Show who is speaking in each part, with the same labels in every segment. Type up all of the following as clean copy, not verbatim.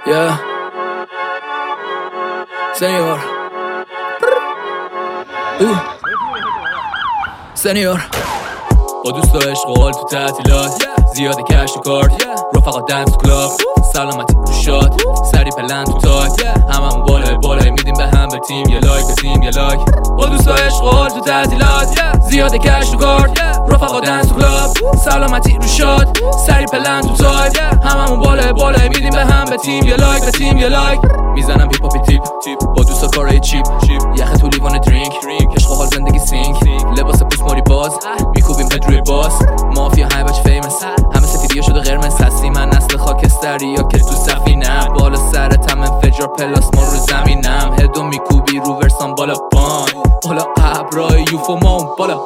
Speaker 1: Yeah. Senior. سنیور با دوست و عشق و حال تو تعطیلات زیاده کشت و کارت رفقا دنس کلاب سلامتی رو شاد سری پلن تو تایت هممون بالای میدیم به هم به تیم یه لایک به تیم یه لایک با دوست و عشق و حال تو تعطیلات زیاده کشت و کارت رفقا دنس کلاب سلامتی رو شاد سری پلن تو تایت هممون بالای میدیم به هم به تیم یه لایک به تیم یه لایک میزنم هیپ هاپی تیپ با دوستا کارای چیپ یخ تو لیوان درینک عشق و حال زندگی سینک لباس پوست ماری باز میکوبیم پدروی باس مافیا های بچ فیمس همه سفیدیا شده قرمز هستی من نسل خاکستری یا که تو سفینم بالا سرت هم انفجار پلاس ما رو زمینم هدو میکوبی رو ورسان بالا بالا ابرای یوفو ما اون بالا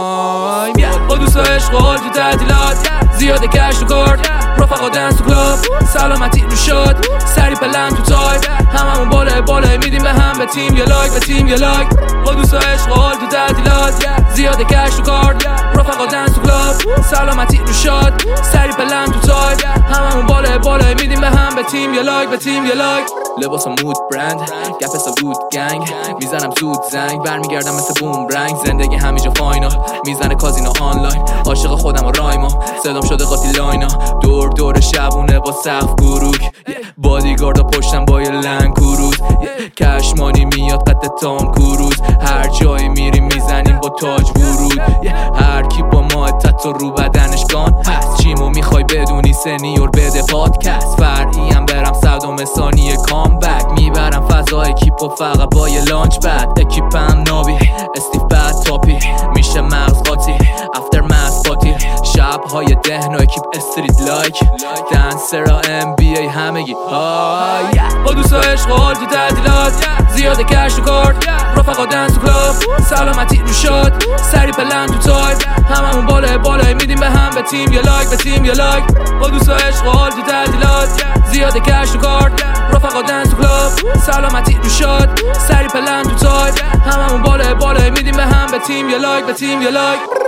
Speaker 1: با دوست و عشق و حال تو تعطیلات زیاده کشت و کارت رفقا دنس تو کلاب سلامتی رو شاد سری پلن تو تایت هممون بالای میدیم به هم به تیم یه لایک به تیم یه لایک با دوست و عشق و حال تو تعطیلات زیاده کشت و کارت رفقا دنس تو کلاب سلامتی رو شاد سری پلن تو تایت هممون بالای میدیم به هم به تیم یه لایک به تیم یه لایک لباس مود برند گپ حساب بود گنگ میزنم زود زنگ برمیگردم مثل بومرنگ زندگی همیجا فاینال میزنه کازینو آنلاین عاشق خودم و رایما صدام شده قاطی لاینا دور شبونه با سقف گروک بادیگاردا پشتم با یه لنگ کروز کشمانی میاد قد تام کروز هر جایی میریم میزنیم با تاج ورود هر کی با ما تاتو رو بدنش گان هست چیمو میخوای بدونی سنیور بده پادکست فرعیم برم صدام ثانیه کامبک میبرم فضا اکیپو فقط با یه لانچ بد اکیپم نابی استیف بد تاپی میشه مغز قاطی افتر مس پاتی شبهای دهن و اکیپ استریت لایک دنسرا ام بی ای همگی های با دوست و عشق و حال تو تعطیلات زیاده کشت و کارت رفقا دنس تو کلاب سلامتی رو شاد سری پلن تو تایت هممون بالای میدیم به هم به تیم یه لایک به تیم یه لایک با دوست و عشق و حال تو تعطیلات زیاده کشت و کارت رفقا دنس تو کلاب سلامتی رو شاد سری پلن تو تایت هممون بالای میدیم به هم به تیم یه لایک به تیم یه لایک